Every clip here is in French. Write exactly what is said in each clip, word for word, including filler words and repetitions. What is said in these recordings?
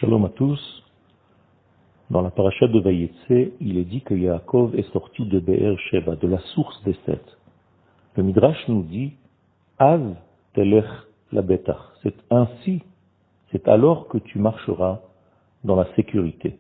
Shalom à tous. Dans la paracha de Vayetse, il est dit que Yaakov est sorti de Be'er Sheva, de la source des sept. Le Midrash nous dit Az telech la betach. C'est ainsi, c'est alors que tu marcheras dans la sécurité.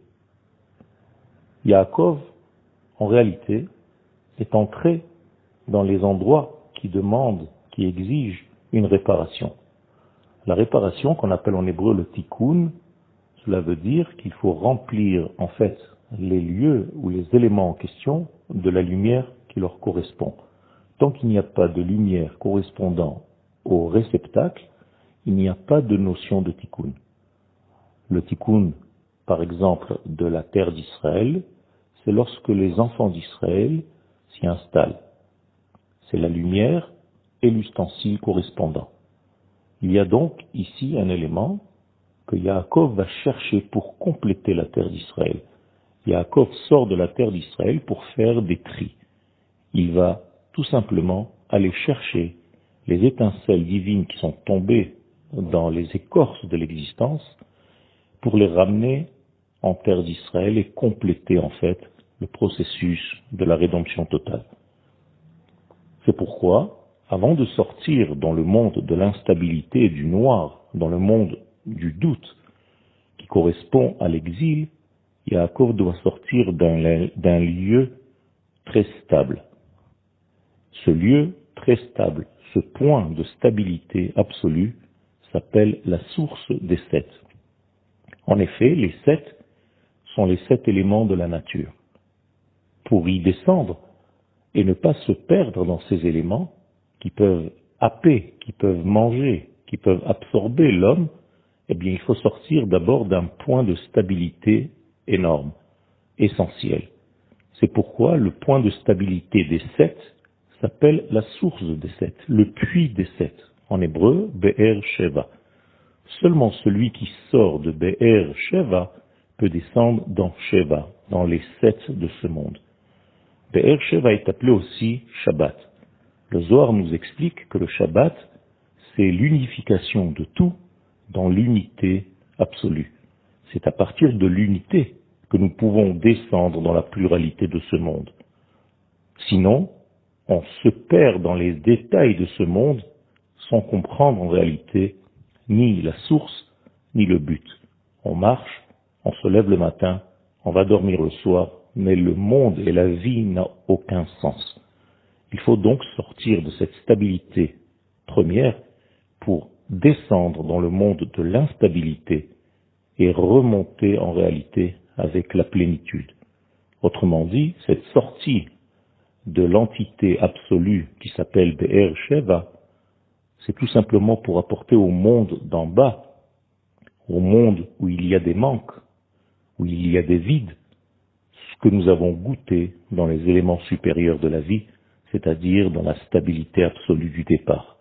Yaakov, en réalité, est entré dans les endroits qui demandent, qui exigent une réparation. La réparation, qu'on appelle en hébreu le tikkun, cela veut dire qu'il faut remplir en fait les lieux ou les éléments en question de la lumière qui leur correspond. Tant qu'il n'y a pas de lumière correspondant au réceptacle, il n'y a pas de notion de tikkun. Le tikkun, par exemple, de la terre d'Israël, c'est lorsque les enfants d'Israël s'y installent. C'est la lumière et l'ustensile correspondant. Il y a donc ici un élément que Yaakov va chercher pour compléter la terre d'Israël. Yaakov sort de la terre d'Israël pour faire des tris. Il va tout simplement aller chercher les étincelles divines qui sont tombées dans les écorces de l'existence pour les ramener en terre d'Israël et compléter en fait le processus de la rédemption totale. C'est pourquoi, avant de sortir dans le monde de l'instabilité et du noir, dans le monde du doute qui correspond à l'exil, Yaakov doit sortir d'un, d'un lieu très stable. Ce lieu très stable, ce point de stabilité absolue, s'appelle la source des sept. En effet, les sept sont les sept éléments de la nature. Pour y descendre et ne pas se perdre dans ces éléments qui peuvent happer, qui peuvent manger, qui peuvent absorber l'homme, eh bien, il faut sortir d'abord d'un point de stabilité énorme, essentiel. C'est pourquoi le point de stabilité des sept s'appelle la source des sept, le puits des sept. En hébreu, Be'er Sheva. Seulement celui qui sort de Be'er Sheva peut descendre dans Sheva, dans les sept de ce monde. Be'er Sheva est appelé aussi Shabbat. Le Zohar nous explique que le Shabbat, c'est l'unification de tout dans l'unité absolue. C'est à partir de l'unité que nous pouvons descendre dans la pluralité de ce monde. Sinon, on se perd dans les détails de ce monde sans comprendre en réalité ni la source ni le but. On marche, on se lève le matin, on va dormir le soir, mais le monde et la vie n'ont aucun sens. Il faut donc sortir de cette stabilité première pour descendre dans le monde de l'instabilité et remonter en réalité avec la plénitude. Autrement dit, cette sortie de l'entité absolue qui s'appelle Be'er Sheva, c'est tout simplement pour apporter au monde d'en bas, au monde où il y a des manques, où il y a des vides, ce que nous avons goûté dans les éléments supérieurs de la vie, c'est-à-dire dans la stabilité absolue du départ.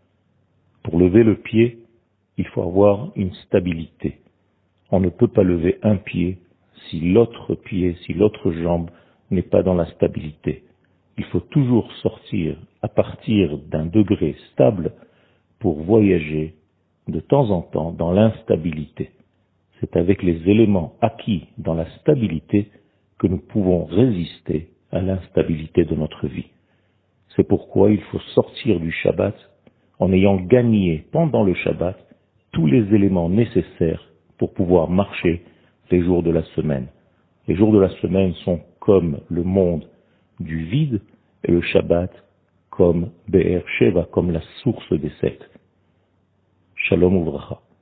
Pour lever le pied, il faut avoir une stabilité. On ne peut pas lever un pied si l'autre pied, si l'autre jambe n'est pas dans la stabilité. Il faut toujours sortir à partir d'un degré stable pour voyager de temps en temps dans l'instabilité. C'est avec les éléments acquis dans la stabilité que nous pouvons résister à l'instabilité de notre vie. C'est pourquoi il faut sortir du Shabbat en ayant gagné pendant le Shabbat tous les éléments nécessaires pour pouvoir marcher les jours de la semaine. Les jours de la semaine sont comme le monde du vide et le Shabbat comme Be'er Sheva, comme la source des sept. Shalom Uvracha.